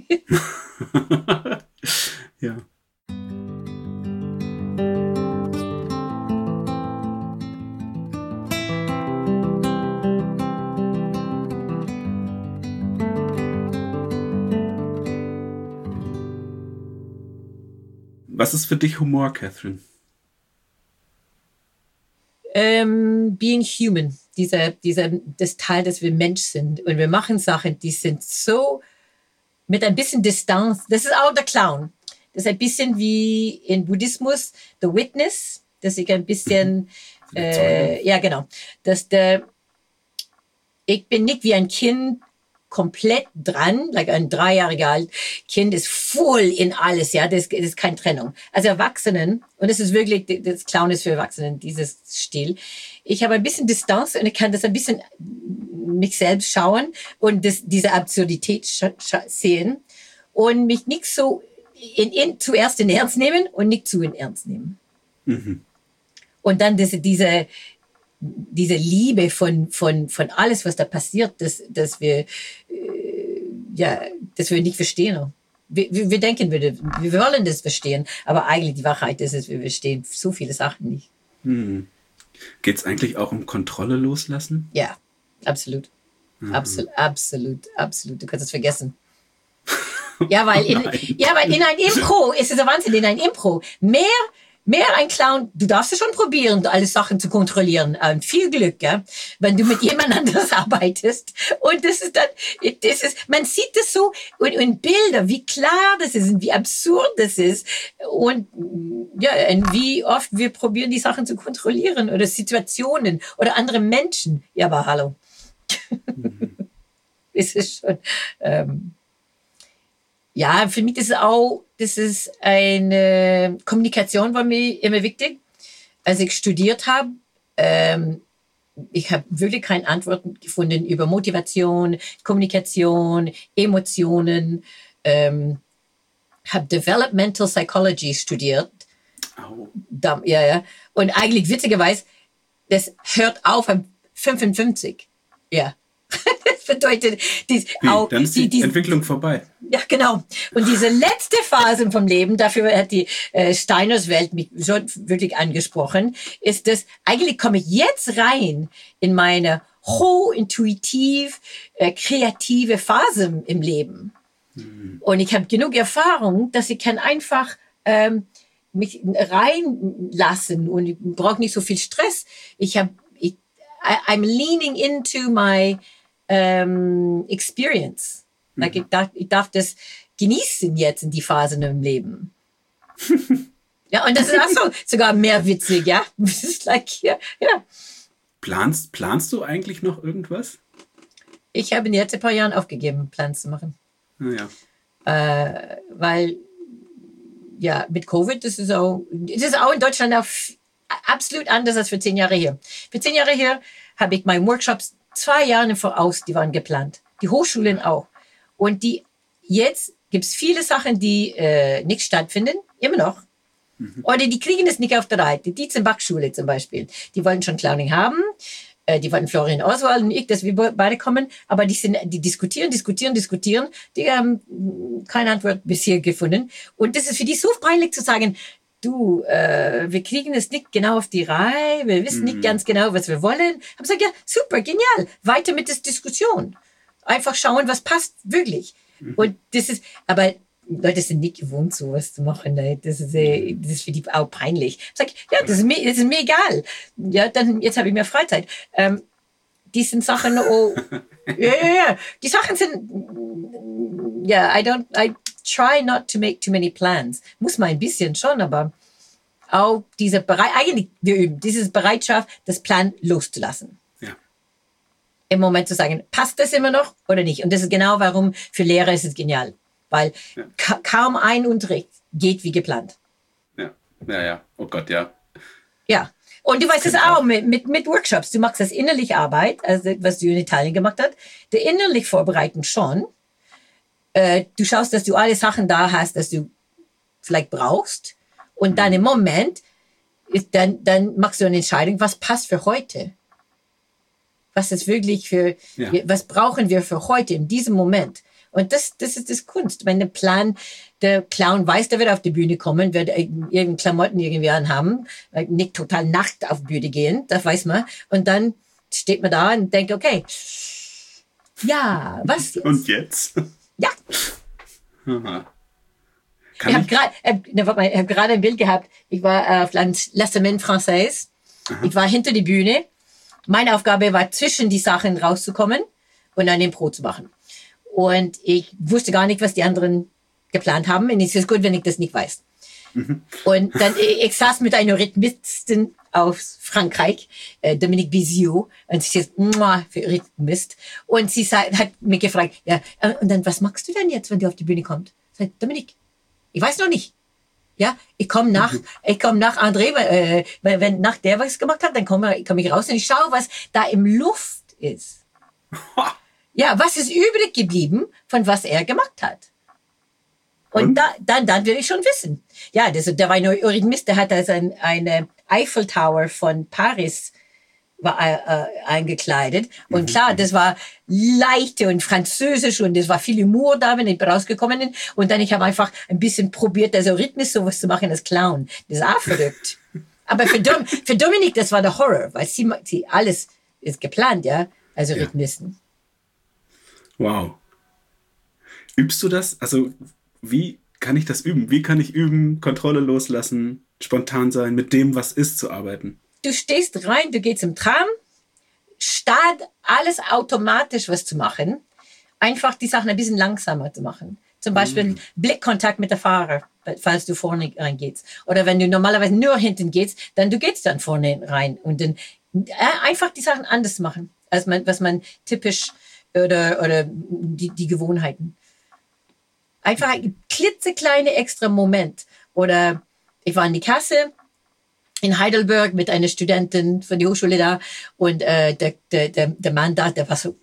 Ja. Was ist für dich Humor, Catherine? Being human, das Teil, dass wir Mensch sind und wir machen Sachen, die sind so mit ein bisschen Distanz. Das ist auch der Clown. Das ist ein bisschen wie in Buddhismus, the Witness, dass ich ein bisschen, ja genau, ich bin nicht wie ein Kind komplett dran, like ein 3-jähriger alt Kind ist voll in alles, ja, das ist keine Trennung. Also Erwachsenen, und das ist wirklich, das Clown ist für Erwachsenen, dieses Stil. Ich habe ein bisschen Distanz und ich kann das ein bisschen mich selbst schauen und diese Absurdität sehen und mich nicht so zuerst in Ernst nehmen und nicht zu in Ernst nehmen. Mhm. Und dann diese Liebe von alles, was da passiert, dass wir nicht verstehen. Wir denken, wir wollen das verstehen, aber eigentlich die Wahrheit ist, wir verstehen so viele Sachen nicht. Geht es eigentlich auch um Kontrolle loslassen? Ja, absolut. Absolut. Du kannst es vergessen. Ja, weil in ein Impro ist es der Wahnsinn, in ein Impro. Mehr ein Clown, du darfst es schon probieren, alle Sachen zu kontrollieren. Viel Glück, ja, wenn du mit jemand anders arbeitest. Und man sieht das so in Bilder, wie klar das ist und wie absurd das ist. Und ja, und wie oft wir probieren, die Sachen zu kontrollieren oder Situationen oder andere Menschen. Ja, aber hallo. Es ist schon, ja, für mich das ist eine Kommunikation, war mir immer wichtig. Als ich studiert habe, ich habe wirklich keine Antworten gefunden über Motivation, Kommunikation, Emotionen. Habe Developmental Psychology studiert. Oh. Ja. Und eigentlich witzigerweise, das hört auf am 55. Ja. Das bedeutet, dann ist die Entwicklung vorbei. Ja, genau. Und diese letzte Phase vom Leben, dafür hat die Steiners Welt mich schon wirklich angesprochen, ist das, eigentlich komme ich jetzt rein in meine hochintuitiv, kreative Phase im Leben. Und ich habe genug Erfahrung, dass ich kann einfach mich reinlassen und ich brauche nicht so viel Stress. I'm leaning into my experience. Like ich darf das genießen jetzt in die Phasen im Leben. Ja, und das ist auch so sogar mehr witzig, ja. Das ist like, ja. Planst du eigentlich noch irgendwas? Ich habe in den letzten paar Jahren aufgegeben, Plans zu machen. Ja. Weil, ja, mit Covid, das ist auch in Deutschland auch absolut anders als für 10 Jahre hier. Für 10 Jahre hier habe ich meine Workshops 2 Jahre voraus, die waren geplant. Die Hochschulen auch. Und jetzt gibt es viele Sachen, die nicht stattfinden, immer noch. Oder die kriegen es nicht auf der Reihe. Die Dietzenbach-Schule zum Beispiel, die wollten schon Clowning haben. Die wollten Florian Oswald und ich, dass wir beide kommen. Aber die diskutieren. Die haben keine Antwort bisher gefunden. Und das ist für die so peinlich zu sagen, du, wir kriegen es nicht genau auf die Reihe, wir wissen nicht ganz genau, was wir wollen. Ich habe gesagt, ja, super, genial, weiter mit der Diskussion. Einfach schauen, was passt wirklich. Und das ist, aber Leute sind nicht gewohnt, sowas zu machen. Ne? Das ist für die auch peinlich. Ich sag, ja, das ist mir egal. Ja, dann, jetzt habe ich mehr Freizeit. Die sind Sachen, ja. Die Sachen sind, ja, I try not to make too many plans. Muss man ein bisschen schon, aber auch wir üben diese Bereitschaft, das Plan loszulassen. Ja. Im Moment zu sagen, passt das immer noch oder nicht? Und das ist genau, warum für Lehrer ist es genial. Weil kaum ein Unterricht geht wie geplant. Ja. Oh Gott, ja. Ja. Und du weißt es auch mit Workshops. Du machst das innerlich Arbeit, also was du in Italien gemacht hast. Der innerlich vorbereiten schon. Du schaust, dass du alle Sachen da hast, dass du vielleicht brauchst. Und dann im Moment, dann machst du eine Entscheidung, was passt für heute. Was ist wirklich was brauchen wir für heute, in diesem Moment? Und das ist das Kunst. Wenn der Clown weiß, der wird auf die Bühne kommen, wird irgendeine Klamotten irgendwie anhaben, nicht total nackt auf die Bühne gehen, das weiß man. Und dann steht man da und denkt, okay, ja, was jetzt? Und jetzt? Ja. Aha. Ich habe gerade ein Bild gehabt. Ich war auf La Semaine Française. Aha. Ich war hinter die Bühne. Meine Aufgabe war, zwischen die Sachen rauszukommen und dann den Pro zu machen. Und ich wusste gar nicht, was die anderen geplant haben. Und es ist gut, wenn ich das nicht weiß. Mhm. Und dann, ich saß mit einer Rhythmistin aus Frankreich, Dominique Biziot, und sie ist für Rhythmist. Und sie hat mich gefragt, ja, und dann, was machst du denn jetzt, wenn du auf die Bühne kommst? Ich sag, Dominique, ich weiß noch nicht. Ja, ich komme nach André, wenn nach der was gemacht hat, dann komme ich raus und ich schaue, was da im Luft ist. Ja, was ist übrig geblieben, von was er gemacht hat? Und dann will ich schon wissen. Ja, der war ein Rhythmist, der hat also eine Eiffel Tower von Paris eingekleidet. Und klar, das war leichte und französisch und es war viel Humor da, wenn ich rausgekommen bin. Und dann, ich habe einfach ein bisschen probiert, also rhythmisch sowas zu machen als Clown. Das ist auch verrückt. Aber für Dominique, das war der Horror, weil sie alles ist geplant, ja, also Rhythmisten. Wow. Übst du das? Also, wie kann ich das üben? Wie kann ich üben, Kontrolle loslassen, spontan sein, mit dem, was ist, zu arbeiten? Du stehst rein, du gehst im Tram, statt alles automatisch was zu machen, einfach die Sachen ein bisschen langsamer zu machen. Zum Beispiel Blickkontakt mit der Fahrer, falls du vorne reingehst. Oder wenn du normalerweise nur hinten gehst, du gehst dann vorne rein. Und dann einfach die Sachen anders machen, als was man typisch oder die Gewohnheiten. Einfach ein klitzekleine extra Moment. Oder ich war in die Kasse in Heidelberg mit einer Studentin von der Hochschule da und der Mann da, der war so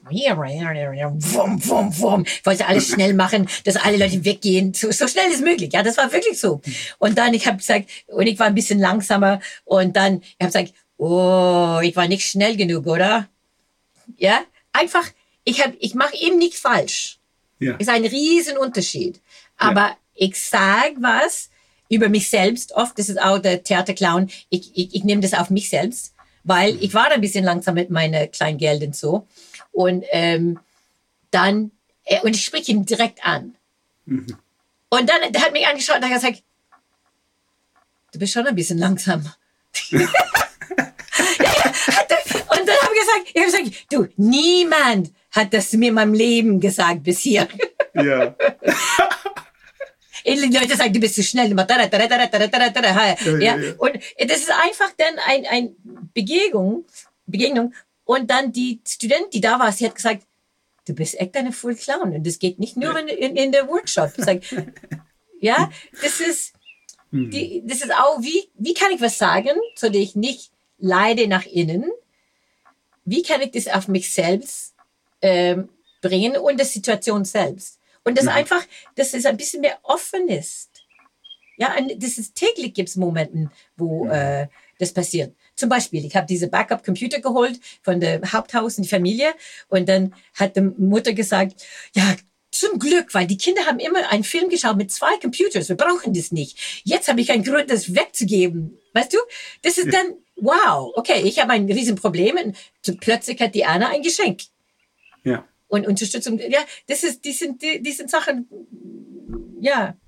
wum, wum, wum. Wollte alles schnell machen, dass alle Leute weggehen, so schnell als möglich. Ja, das war wirklich so. Und dann, ich habe gesagt, und ich war ein bisschen langsamer und dann, ich habe gesagt, oh, ich war nicht schnell genug, oder? Ja, einfach, ich mache eben nicht falsch. Ja. Ist ein riesen Unterschied. Aber ich sage was über mich selbst. Oft ist es auch der Theaterclown. Ich nehme das auf mich selbst, weil ich war ein bisschen langsam mit meinen Kleingeldern so. Und und ich spreche ihn direkt an. Mhm. Und dann, der hat mich angeschaut und hat gesagt, du bist schon ein bisschen langsam. Und dann habe ich gesagt, du, niemand hat das mir in meinem Leben gesagt bis hier. Ja. Die Leute sagen, du bist zu schnell. Ja. Und das ist einfach dann eine Begegnung. Und dann die Studentin, die da war, sie hat gesagt, du bist echt eine Full Clown. Und das geht nicht nur in der Workshop. Ich sag, ja, das ist auch, wie kann ich was sagen, so dass ich nicht leide nach innen? Wie kann ich das auf mich selbst bringen und die Situation selbst? Und das einfach, dass es ein bisschen mehr offen ist. Ja, täglich gibt es Momente, wo das passiert. Zum Beispiel, ich habe diese Backup-Computer geholt von der Haupthaus in die Familie und dann hat die Mutter gesagt, ja, zum Glück, weil die Kinder haben immer einen Film geschaut mit 2 Computers, wir brauchen das nicht. Jetzt habe ich einen Grund, das wegzugeben. Weißt du? Das ist dann, wow, okay, ich habe ein Riesenproblem und plötzlich hat die Anna ein Geschenk. Ja. Und Unterstützung, ja, die sind Sachen, ja.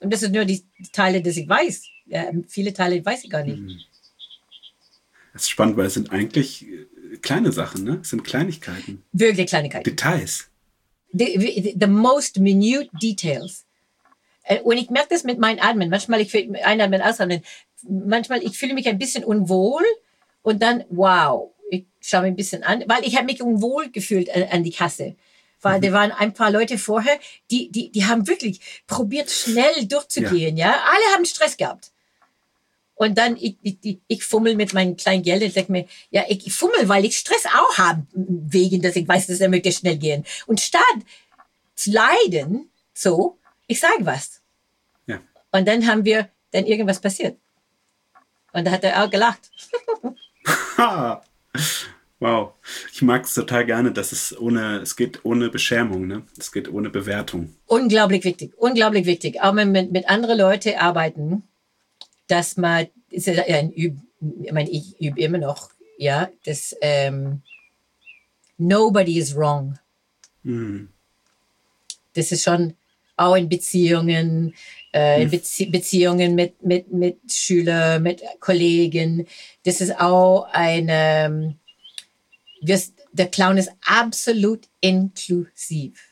Und das sind nur die Teile, die ich weiß. Ja, viele Teile weiß ich gar nicht. Das ist spannend, weil es sind eigentlich kleine Sachen, ne? Es sind Kleinigkeiten. Wirklich Kleinigkeiten. Details. The most minute details. Und ich merke das mit meinen Atmen. Manchmal ich einatmen, ausatmen. Manchmal ich fühle mich ein bisschen unwohl und dann, wow, ich schaue mich ein bisschen an, weil ich habe mich unwohl gefühlt an die Kasse. Weil da waren ein paar Leute vorher, die haben wirklich probiert, schnell durchzugehen. Ja, alle haben Stress gehabt. Und dann, ich fummel mit meinem kleinen Geld und denke mir, ja, ich fummel, weil ich Stress auch habe, wegen, dass ich weiß, dass er möchte schnell gehen. Und statt zu leiden, so, ich sage was. Ja. Und dann haben wir, dann irgendwas passiert. Und da hat er auch gelacht. Wow. Ich mag es total gerne, dass es geht ohne Beschämung, ne? Es geht ohne Bewertung. Unglaublich wichtig, unglaublich wichtig. Auch mit anderen Leuten arbeiten, dass man, ist ja ich übe immer noch, ja, dass nobody is wrong. Das ist schon auch in Beziehungen, Beziehungen mit Schülern, mit Kollegen. Das ist auch der Clown ist absolut inklusiv.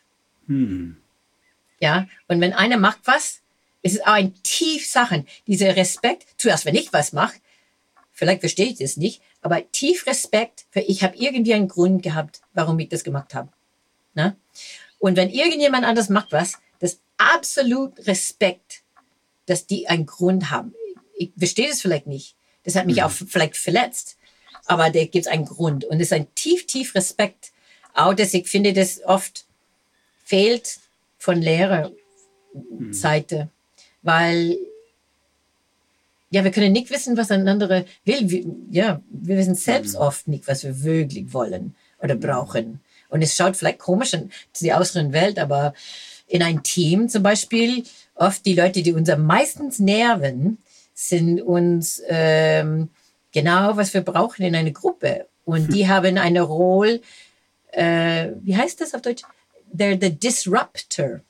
Ja, und wenn einer macht was, ist es auch ein Tiefsachen. Dieser Respekt, zuerst wenn ich was mache, vielleicht verstehe ich das nicht, aber tief Respekt, für ich habe irgendwie einen Grund gehabt, warum ich das gemacht habe. Na? Und wenn irgendjemand anders macht was, das absolut Respekt, dass die einen Grund haben. Ich verstehe das vielleicht nicht. Das hat mich auch vielleicht verletzt. Aber da gibt es einen Grund. Und es ist ein tief Respekt. Auch, dass ich finde, das oft fehlt von Lehrerseite. Weil, ja, wir können nicht wissen, was ein anderer will. Wir wissen selbst oft nicht, was wir wirklich wollen oder brauchen. Und es schaut vielleicht komisch an zu der äußeren Welt, aber in einem Team zum Beispiel, oft die Leute, die uns am meisten nerven, sind uns genau, was wir brauchen in einer Gruppe. Und die haben eine Rolle, wie heißt das auf Deutsch? They're the disruptor.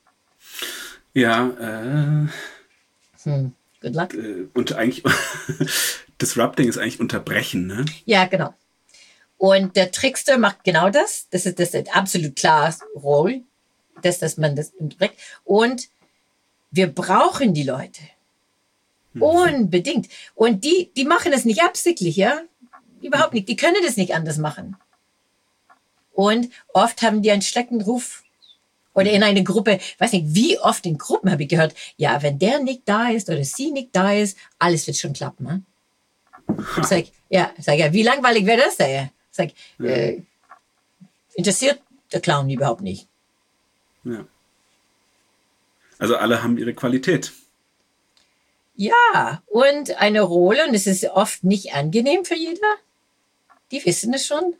Ja, Good luck. Und eigentlich, Disrupting ist eigentlich unterbrechen, ne? Ja, genau. Und der Trickster macht genau das. Das ist absolut klar Rolle, dass man das unterbrecht. Und wir brauchen die Leute. Unbedingt. Und die machen das nicht absichtlich, ja? Überhaupt nicht. Die können das nicht anders machen. Und oft haben die einen schlechten Ruf. Oder in einer Gruppe, weiß nicht, wie oft in Gruppen habe ich gehört, ja, wenn der nicht da ist oder sie nicht da ist, alles wird schon klappen. Ne? Sag, wie langweilig wäre das denn? Sag, interessiert der Clown überhaupt nicht. Ja. Also alle haben ihre Qualität. Ja, und eine Rolle, und es ist oft nicht angenehm für jeder. Die wissen es schon.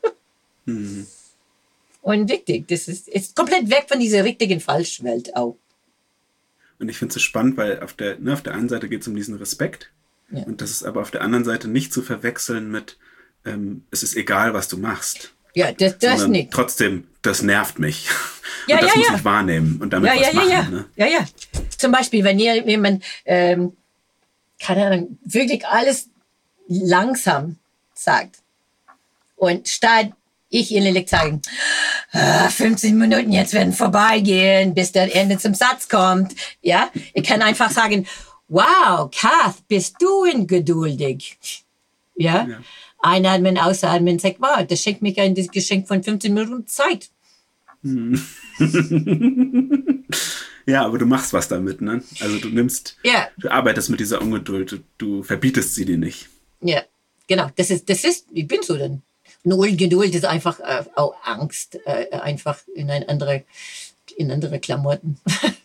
Und wichtig, das ist komplett weg von dieser richtigen Falschwelt auch. Und ich finde es so spannend, weil auf der einen Seite geht es um diesen Respekt. Ja. Und das ist aber auf der anderen Seite nicht zu verwechseln mit, es ist egal, was du machst. Ja, das nicht. Trotzdem, das nervt mich. Ja, und das muss ich wahrnehmen und damit was machen. Ne? Ja. Zum Beispiel, wenn jemand, keine Ahnung, wirklich alles langsam sagt und statt ich innerlich sagen, 15 Minuten jetzt werden vorbeigehen, bis der Ende zum Satz kommt. Ja, ich kann einfach sagen, wow, Kath, bist du geduldig? Ja. Einatmen, ausatmen, sag, wow, das schenkt mich ein Geschenk von 15 Minuten Zeit. Ja, aber du machst was damit, ne? Also du arbeitest mit dieser Ungeduld, du verbietest sie dir nicht. Ja, genau, das ist, ich bin so dann. Null Geduld ist einfach auch Angst, einfach in andere Klamotten.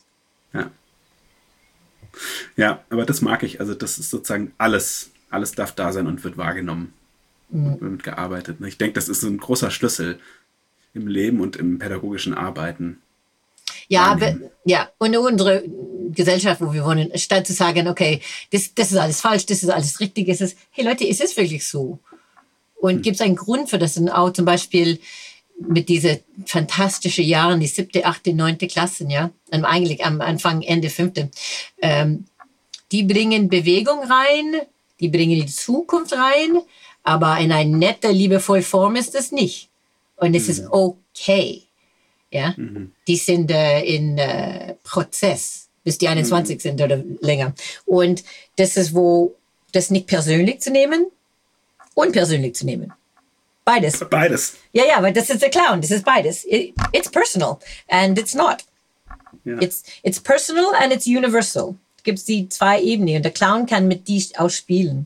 Ja, aber das mag ich. Also das ist sozusagen alles darf da sein und wird wahrgenommen und wird gearbeitet. Ich denke, das ist so ein großer Schlüssel im Leben und im pädagogischen Arbeiten. Ja, und unsere Gesellschaft, wo wir wohnen, statt zu sagen, okay, das ist alles falsch, das ist alles richtig, hey Leute, ist es wirklich so? Und gibt es einen Grund für das? Und auch zum Beispiel, mit diese fantastischen Jahren, die 7., 8., 9. Klassen, ja, eigentlich am Anfang, Ende 5., die bringen Bewegung rein, die bringen die Zukunft rein, aber in eine nette, liebevolle Form ist es nicht. Und es ist okay. Ja, die sind in Prozess, bis die 21 sind oder länger. Und das ist, wo das nicht persönlich zu nehmen und persönlich zu nehmen. Beides. Beides. Ja, aber das ist der Clown. Das ist beides. It's personal and it's not. Ja. It's personal and it's universal. Es gibt die 2 Ebenen und der Clown kann mit die auch spielen.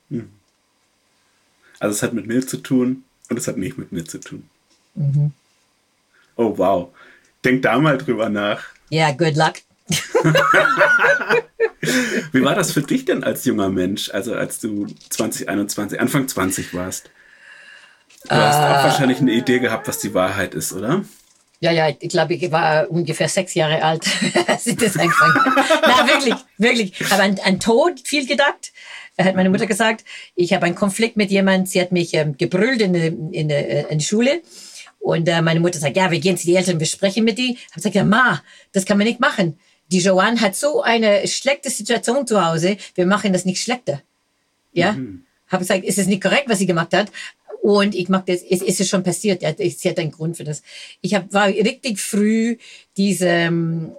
Also es hat mit mir zu tun und es hat nicht mit mir zu tun. Oh, wow. Denk da mal drüber nach. Ja, good luck. Wie war das für dich denn als junger Mensch, also als du 2021, Anfang 20 warst? Du hast auch wahrscheinlich eine Idee gehabt, was die Wahrheit ist, oder? Ja, ich glaube, ich war ungefähr 6 Jahre alt, als ich das angefangen habe. Na, wirklich. Ich habe an Tod viel gedacht. Hat meine Mutter gesagt. Ich habe einen Konflikt mit jemandem, sie hat mich gebrüllt in der Schule. Und meine Mutter sagt, ja, wir gehen zu den Eltern, wir sprechen mit die. Ich habe gesagt, ja, Ma, das kann man nicht machen. Die Joanne hat so eine schlechte Situation zu Hause, wir machen das nicht schlechter. Ja? Habe gesagt, ist es nicht korrekt, was sie gemacht hat? Und ich mag das, ist es schon passiert. Ja, sie hat einen Grund für das. War richtig früh diese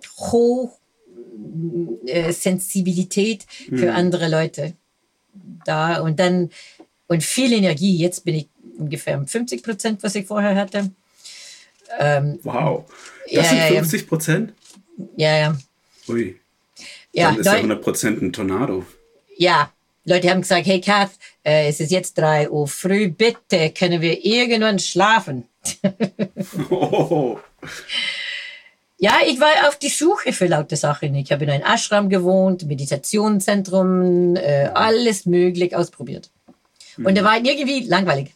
Hochsensibilität für andere Leute da. Und viel Energie. Jetzt bin ich ungefähr 50%, was ich vorher hatte. Wow. Das sind 50%? Ja. Ui. Ja, dann ist ja 100% ein Tornado. Ja. Leute haben gesagt, hey Kath, es ist jetzt 3 Uhr früh, bitte können wir irgendwann schlafen. Oh. Ja, ich war auf die Suche für lauter Sachen. Ich habe in einem Ashram gewohnt, Meditationszentrum, alles möglich ausprobiert. Und da war irgendwie langweilig.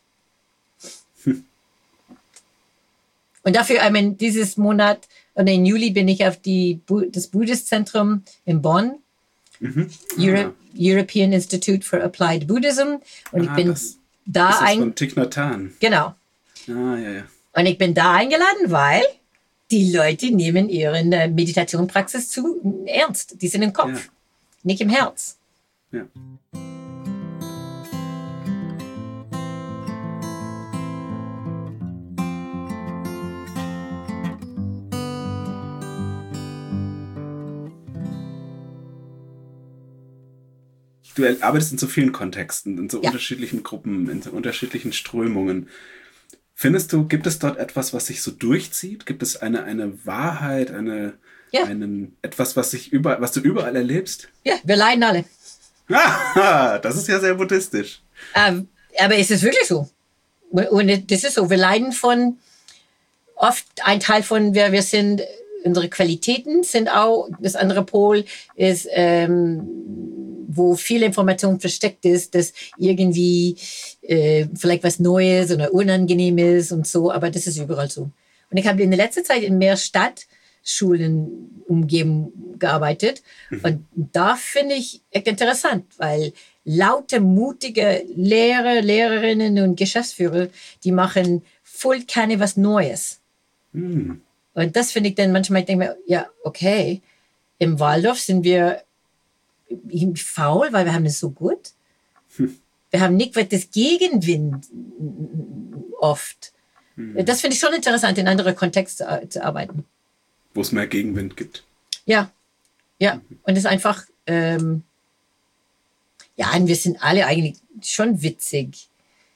Und dafür, dieses Monat, oder im Juli bin ich auf das Buddhist-Zentrum in Bonn. European Institute for Applied Buddhism. Und ich bin da das ist von Thich Nhat Hanh. Genau. Ja. Und ich bin da eingeladen, weil die Leute nehmen ihre Meditationpraxis zu ernst. Die sind im Kopf, nicht im Herz. Ja. Du arbeitest in so vielen Kontexten, in so unterschiedlichen Gruppen, in so unterschiedlichen Strömungen. Findest du, gibt es dort etwas, was sich so durchzieht? Gibt es eine Wahrheit, etwas, was du überall erlebst? Ja, wir leiden alle. Ah, das ist ja sehr buddhistisch. Aber es ist wirklich so. Und das ist so. Wir leiden von, oft ein Teil von wer wir sind, unsere Qualitäten sind auch, das andere Pol ist, wo viel Information versteckt ist, dass irgendwie vielleicht was Neues oder Unangenehmes und so, aber das ist überall so. Und ich habe in der letzten Zeit in mehr Stadtschulen umgeben gearbeitet und da finde ich echt interessant, weil laute, mutige Lehrer, Lehrerinnen und Geschäftsführer, die machen voll keine was Neues. Und das finde ich dann manchmal, ich denke mir, ja, okay, im Waldorf sind wir faul, weil wir haben es so gut. Wir haben nicht das Gegenwind oft. Das finde ich schon interessant, in anderen Kontexten zu arbeiten. Wo es mehr Gegenwind gibt. Ja. Und es ist einfach, und wir sind alle eigentlich schon witzig.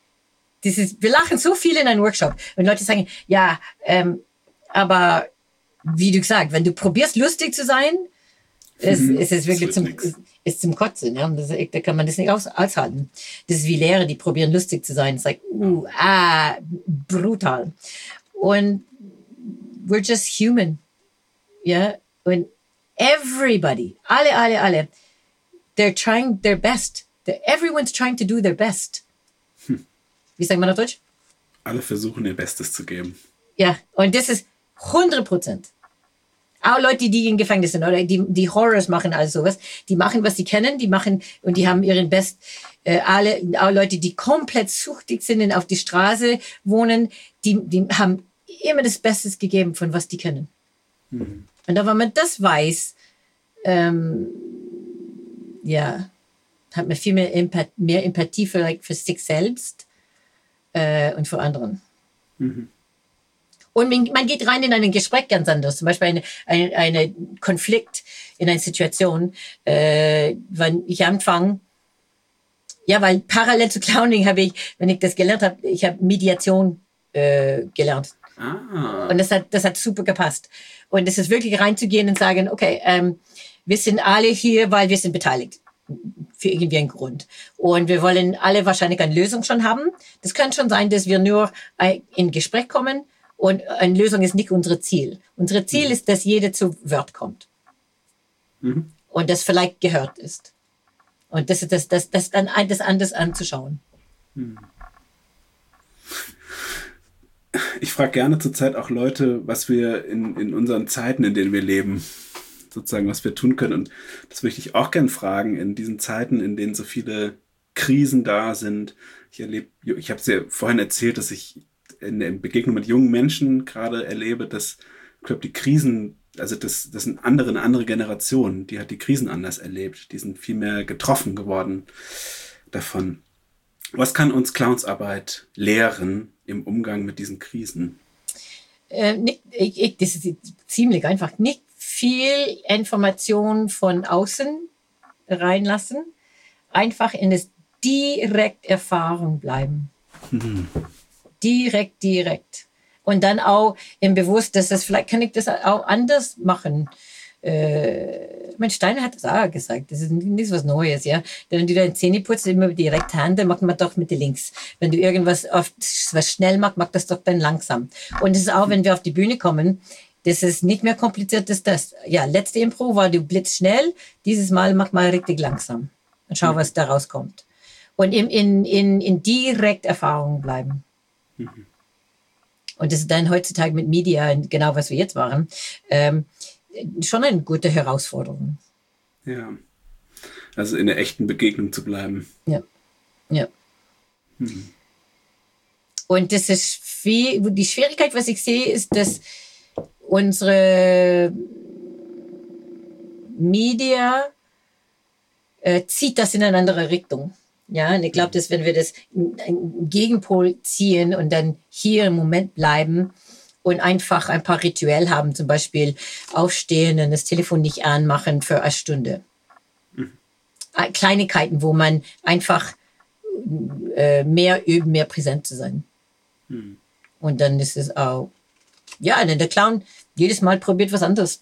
Wir lachen so viel in einem Workshop. Und Leute sagen, ja, aber wie du gesagt, wenn du probierst, lustig zu sein, es ist wirklich zum Kotzen. Ja? Da kann man das nicht aushalten. Das ist wie Lehrer, die probieren, lustig zu sein. Es ist brutal. Und we're just human. Ja? Und everybody, alle, they're trying their best. Everyone's trying to do their best. Wie sagt man auf Deutsch? Alle versuchen, ihr Bestes zu geben. Ja, und das ist 100%. Auch Leute, die in Gefängnis sind oder die Horrors machen, also sowas, die machen, was sie kennen, die machen und die haben ihren Best. Auch Leute, die komplett süchtig sind und auf die Straße wohnen, die haben immer das Beste gegeben, von was die können. Und dann, wenn man das weiß, ja, hat man viel mehr Empathie für sich selbst und für anderen. Und man geht rein in ein Gespräch ganz anders. Zum Beispiel eine Konflikt in einer Situation, wenn ich anfange, ja, weil parallel zu Clowning habe ich, wenn ich das gelernt habe, ich habe Mediation gelernt. Und das hat super gepasst. Und es ist wirklich reinzugehen und sagen, okay, wir sind alle hier, weil wir sind beteiligt. Für irgendwie einen Grund. Und wir wollen alle wahrscheinlich eine Lösung schon haben. Das kann schon sein, dass wir nur in Gespräch kommen und eine Lösung ist nicht unser Ziel. Unser Ziel ist, dass jeder zu Wort kommt. Und das vielleicht gehört ist. Und das ist das dann das anders anzuschauen. Ich frage gerne zurzeit auch Leute, was wir in unseren Zeiten, in denen wir leben, sozusagen, was wir tun können. Und das möchte ich auch gerne fragen, in diesen Zeiten, in denen so viele Krisen da sind. Ich habe es ja vorhin erzählt, dass ich in der Begegnung mit jungen Menschen gerade erlebe, dass, ich glaube, die Krisen, also das sind eine andere Generation, die hat die Krisen anders erlebt. Die sind viel mehr getroffen geworden davon. Was kann uns Clownsarbeit lehren im Umgang mit diesen Krisen? Das ist ziemlich einfach. Nicht viel Information von außen reinlassen. Einfach in das Direkterfahrung bleiben. Direkt. Und dann auch im Bewusst, dass vielleicht kann ich das auch anders machen. Mein Steiner hat das auch gesagt, das ist nicht was Neues, ja. Wenn du deine Zähne putzt, immer direkt Hand, dann macht man doch mit der links. Wenn du irgendwas was schnell machst, mach das doch dann langsam. Und das ist auch, wenn wir auf die Bühne kommen, das ist nicht mehr kompliziert als das. Ja, letzte Impro war du blitzschnell, dieses Mal mach mal richtig langsam. Und schau, was da rauskommt. Und in Direkterfahrung bleiben. Und das ist dann heutzutage mit Media, genau was wir jetzt machen, schon eine gute Herausforderung. Ja, also in der echten Begegnung zu bleiben. Ja. Und das ist die Schwierigkeit, was ich sehe, ist, dass unsere Media zieht das in eine andere Richtung. Ja, und ich glaube, dass wenn wir das einen Gegenpol ziehen und dann hier im Moment bleiben und einfach ein paar Rituelle haben, zum Beispiel aufstehen und das Telefon nicht anmachen für eine Stunde. Kleinigkeiten, wo man einfach mehr üben, mehr präsent zu sein. Und dann ist es auch, ja, denn der Clown jedes Mal probiert was anderes.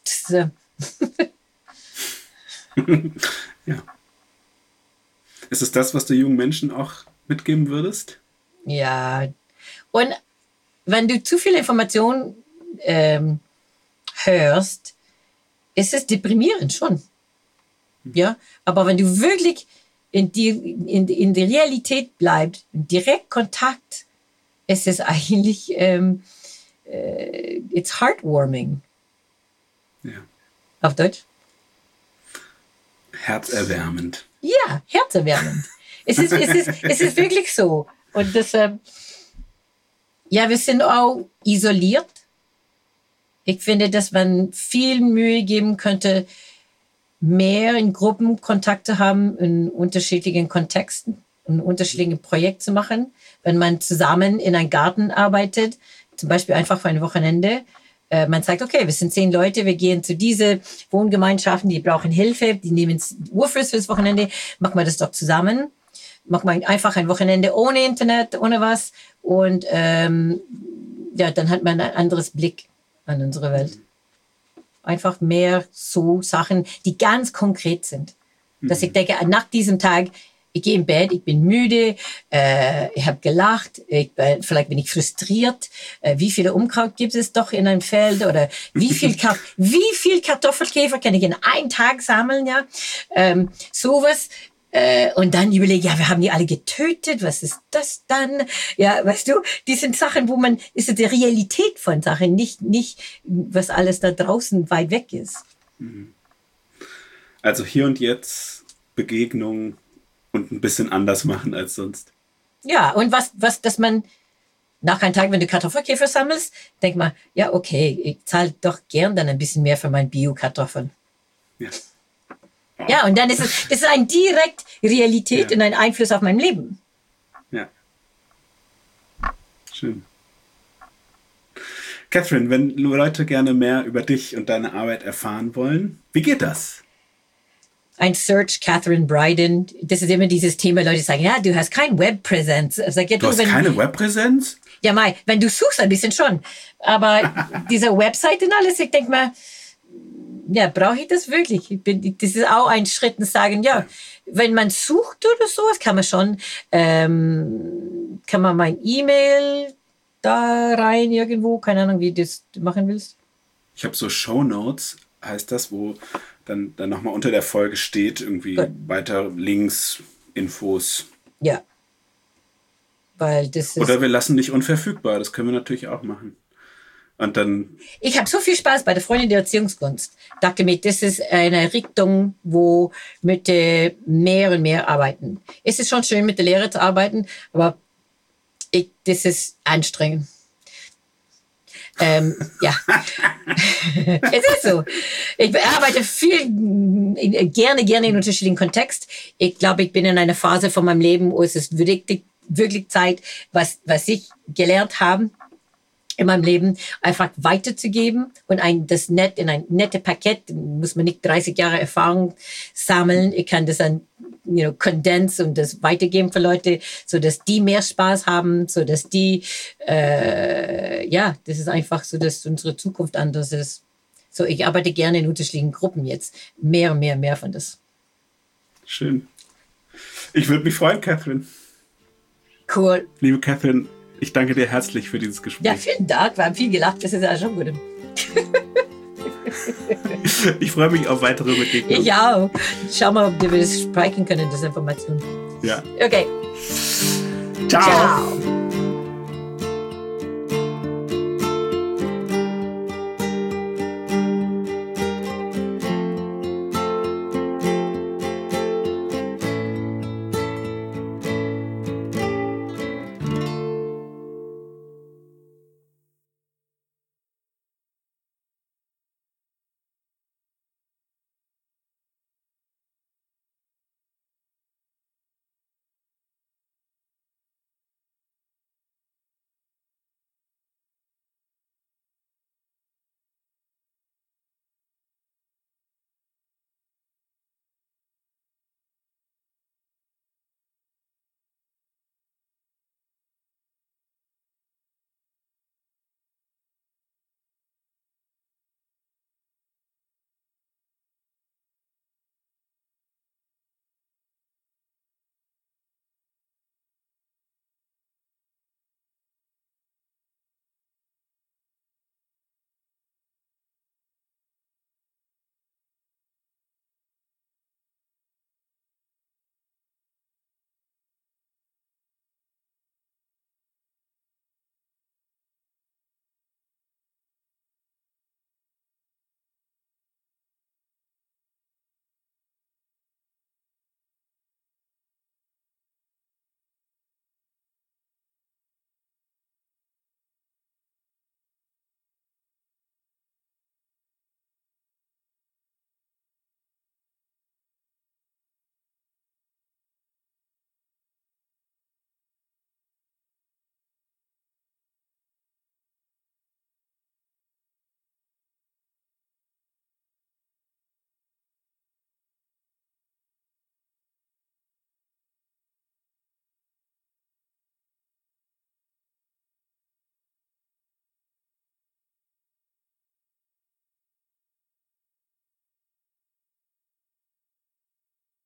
Ja. Ist es das, was du jungen Menschen auch mitgeben würdest? Ja. Und wenn du zu viel Information hörst, ist es deprimierend schon. Ja. Aber wenn du wirklich in der Realität bleibst, direkt Kontakt, ist es eigentlich it's heartwarming. Ja. Auf Deutsch? Herzerwärmend. Ja, herzerwärmend. Es ist wirklich so. Und deshalb, ja, wir sind auch isoliert. Ich finde, dass man viel Mühe geben könnte, mehr in Gruppen Kontakte haben, in unterschiedlichen Kontexten, in unterschiedlichen Projekten zu machen. Wenn man zusammen in einem Garten arbeitet, zum Beispiel einfach für ein Wochenende, man sagt, okay, wir sind 10 Leute, wir gehen zu diese Wohngemeinschaften, die brauchen Hilfe, die nehmen Urfluss fürs Wochenende, machen wir das doch zusammen. Machen wir einfach ein Wochenende ohne Internet, ohne was. Und ja, dann hat man ein anderes Blick an unsere Welt. Einfach mehr so Sachen, die ganz konkret sind. Dass ich denke, nach diesem Tag, ich gehe im Bett, ich bin müde, ich habe gelacht, vielleicht bin ich frustriert. Wie viele Unkraut gibt es doch in einem Feld? Oder wie viel Kartoffelkäfer kann ich in einem Tag sammeln? Ja, sowas. Und dann überlege, ja, wir haben die alle getötet, was ist das dann? Ja, weißt du, die sind Sachen, wo man, ist es die Realität von Sachen, nicht, was alles da draußen weit weg ist. Also hier und jetzt Begegnung und ein bisschen anders machen als sonst. Ja, und was, dass man nach einem Tag, wenn du Kartoffelkäfer sammelst, denk mal, ja, okay, ich zahle doch gern dann ein bisschen mehr für meine Bio-Kartoffeln. Ja. Ja, und dann das ist ein direkt Realität und ein Einfluss auf mein Leben. Ja. Schön. Catherine, wenn Leute gerne mehr über dich und deine Arbeit erfahren wollen, wie geht das? Ein Search, Catherine Bryden. Das ist immer dieses Thema, Leute sagen, ja, du hast keine Webpräsenz. Ja, Du hast keine Webpräsenz? Ja, Mai, wenn du suchst, ein bisschen schon. Aber diese Website und alles, ich denke mal, ja, brauche ich das wirklich? Das ist auch ein Schritt und sagen, ja, wenn man sucht oder sowas, kann man schon, kann man mein E-Mail da rein irgendwo, keine Ahnung, wie du das machen willst. Ich habe so Shownotes, heißt das, wo dann nochmal unter der Folge steht, irgendwie Gut. weiter Links, Infos. Ja. Weil das ist... Oder wir lassen dich unverfügbar, das können wir natürlich auch machen. Und dann... Ich habe so viel Spaß bei der Freundin der Erziehungskunst. Dachte mir, das ist eine Richtung, wo mit mehr und mehr arbeiten. Es ist schon schön, mit der Lehre zu arbeiten, aber das ist anstrengend. Ja, es ist so. Ich arbeite gerne in unterschiedlichen Kontexten. Ich glaube, ich bin in einer Phase von meinem Leben, wo es ist wirklich Zeit, was ich gelernt habe in meinem Leben, einfach weiterzugeben und das in ein nettes Paket, muss man nicht 30 Jahre Erfahrung sammeln. Ich kann das dann, kondensieren und das weitergeben für Leute, so dass die mehr Spaß haben, so dass die, das ist einfach so, dass unsere Zukunft anders ist. So, ich arbeite gerne in unterschiedlichen Gruppen jetzt. Mehr und mehr von das. Schön. Ich würde mich freuen, Catherine. Cool. Liebe Catherine, ich danke dir herzlich für dieses Gespräch. Ja, vielen Dank. Wir haben viel gelacht. Das ist ja schon gut. Ich freue mich auf weitere Begegnungen. Ich auch. Schau mal, ob wir das sprechen können, das Information. Ja. Okay. Ciao. Ciao.